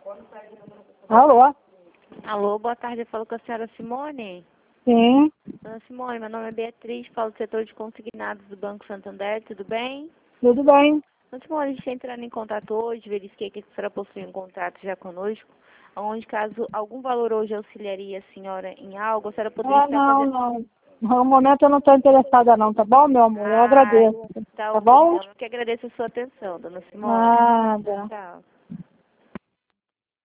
Alô? Alô, boa tarde, eu falo com a senhora Simone. Sim, Dona Simone, meu nome é Beatriz, falo do setor de consignados do Banco Santander, tudo bem? tudo bem. Dona Simone, a gente está entrando em contato hoje, verifiquei que a senhora possui um contrato já conosco, onde caso algum valor hoje auxiliaria a senhora em algo, a senhora poderia estar Não, fazendo... não. No momento eu não estou interessada não, tá bom, meu amor? Eu Ah, agradeço. tá Tá ok, bom? então. Eu que agradeço a sua atenção, Dona Simone. Nada. Tchau.